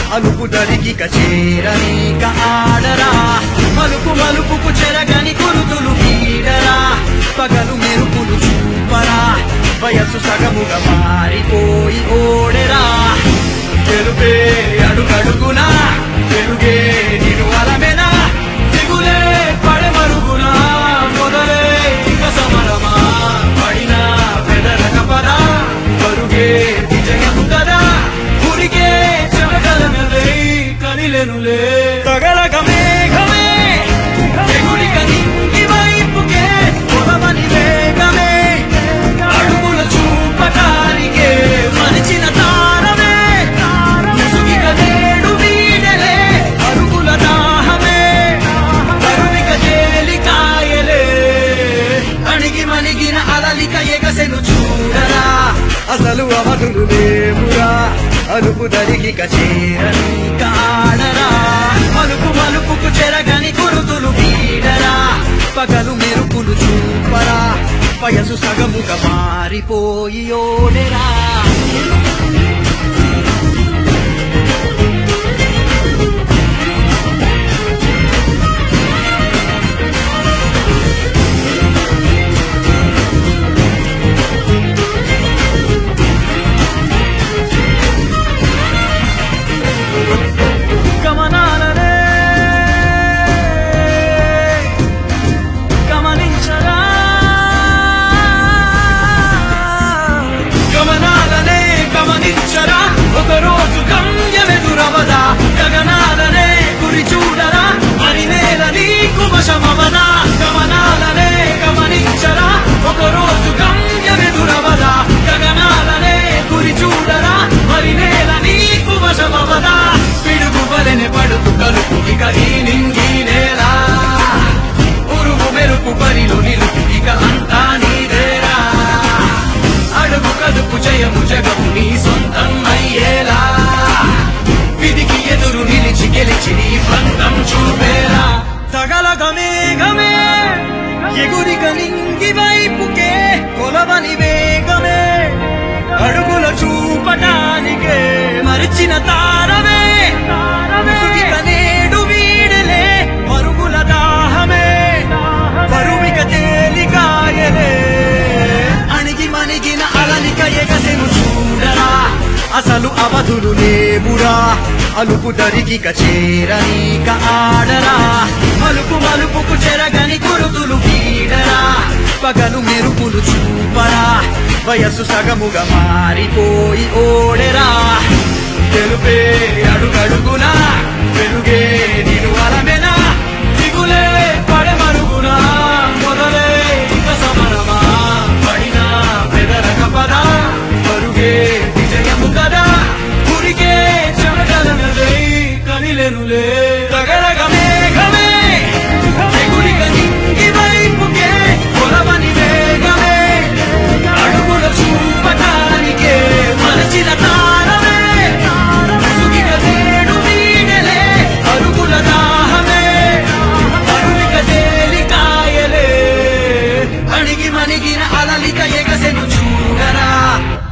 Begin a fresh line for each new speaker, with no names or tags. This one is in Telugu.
అలుపు దరికిక చేరనీక ఆడరా మలుపు మలుపుకు చెరగని గురుతులు వీడరా పగలు మెరుపులు చూపరా వయస్సు సగముగా మారిపోయి ఓడెరా తెలుపే అడుగడుగునా తెలుగే నిను అలమెనా దిగులే పడమరుగునా మొదలే ఇక సమరమా పడిన పెదరక పద పరుగే విజయము కదా ఊరికే చెమటలనలే కనిలెనులే తగలక మేఘమే ఎగురిక నింగి వైపుకే పొలమని వేగమే అడుగుల చూపటానికే మరిచిన తారమే ముసుగిక నేడు వీడలే అరుగుల దాహమే కరువిక తేలికాయలే అణిగి మణిగిన అలలిక ఎగసెను చూడరా అసలు అవధులు లేవురా అలుపు దరికిక చేరనీక ఆడరా మలుపు మలుపుకు చెరగని గురుతులు వీడరా పగలు మెరుపులు చూపరా వయసు సగముగా మారిపోయి ఓడెరా గమనాలనే గమనించరా గమనాలనే గమనించరా ఒకరోజు గమ్యమెదురవదా గగనాలనే గురి చూడరా అని నేల నీకు వశమవదా గమనాలనే గమనించరా ఒకరోజు గమ్యమెదురవదా గగనాలనే గురి చూడరా మరి నేల నీకు వశమవదా పిడుగు వలెనే పడుతు కలుపు ఇక ఈ నింగి నేల ఉరుము మెరుపు పరిలో నిలుపు ఇక అంతా నీదేరా అడుగు కదుపు జయము జగము నీ సొంతం అయ్యేలా విధికి ఎదురు నిలిచి గెలిచి నీ పంతం చూపేలా తగలగ మేఘమే ఎగురిక నింగి వైపుకే కొలవని వేగమే అడుగుల చూపటానికే మరిచిన తారమే ముసుగిక నేడు వీడలే మరుగుల దాహమే బరువిక తేలికాయలే అణిగి మణిగిన అలలిక ఎగసెను చూడరా అసలు అవధులు లేవురా అలుపు దరికిక చేరనీక ఆడరా మలుపు మలుపుకు చెరగని గురుతులు వీడరా పగలు మెరుపులు చూపరా వయస్సు సగముగా మారిపోయి ఓడెరా తెలుపే అడుగడుగునా వెలుగే నిను అలమెనా దిగులే పడమరుగునా మొదలే ఇక సమరమా పడిన పెదరక పద పరుగే విజయము కదా ఊరికే చెమటలనలే కనిలెనులే తగలగ మేఘమే ఎగురిక నింగి వైపుకే కొలవని వేగమే అడుగుల చూపటానికే మరచిన తారమే ముసుగిక నేడు వీడలే అరుగుల దాహమే అరువిక తేలికాయలే అణిగి మణిగిన అలలిక ఎగసెను చూడరా